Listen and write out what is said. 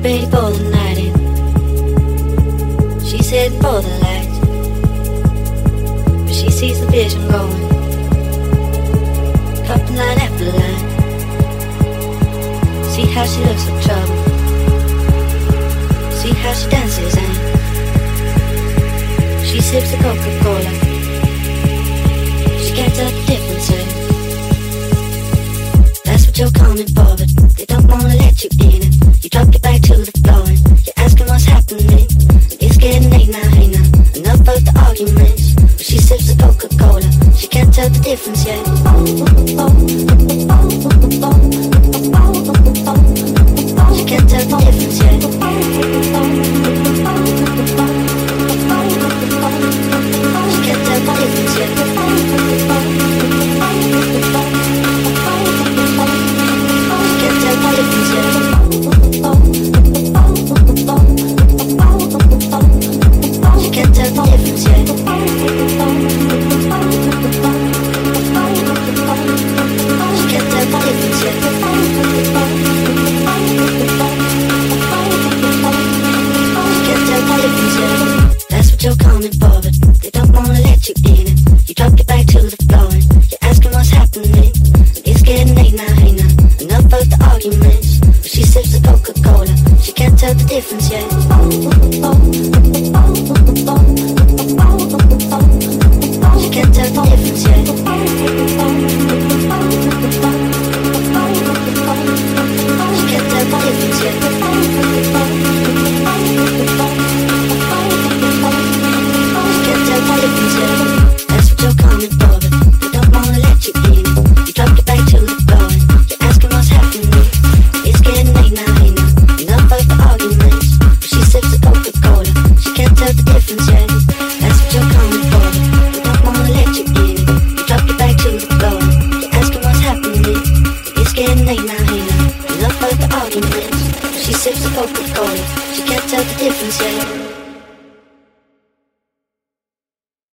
ready for the night in. She's heading for the light, but she sees the vision going, up line after line. See how she looks like trouble, see how she dances and she sips the Coca-Cola. She can't tell the difference, eh? That's what you're coming for, but they don't wanna let you in it. You drop your back to the floor and you're asking what's happening. It's getting late now, hey now, enough of the arguments. But she sips the Coca-Cola, she can't tell the difference yet. She can't tell the difference yet. She can't tell the difference yet. She can't tell the difference yet. That's what you're coming for, but they don't wanna let you in it. You drop your back to the floor and you're asking what's happening. It's getting late now, hey now, enough of the arguments. But she sips the Coca-Cola, she can't tell the difference yet. She can't tell the difference yet. She can't tell the difference yet. That's what you're coming for, but they don't wanna let you in it. You drop your back to the floor and you're asking what's happening. It's getting late now, hey now, enough of the arguments. But she sips the Coca-Cola, she can't tell the difference yet. That's what you're coming for, but they don't wanna let you in it. You drop your back to the floor and you're asking what's happening. It's getting late now, hey now, enough of the arguments. But she sips the Coca-Cola, she can't tell the difference yet.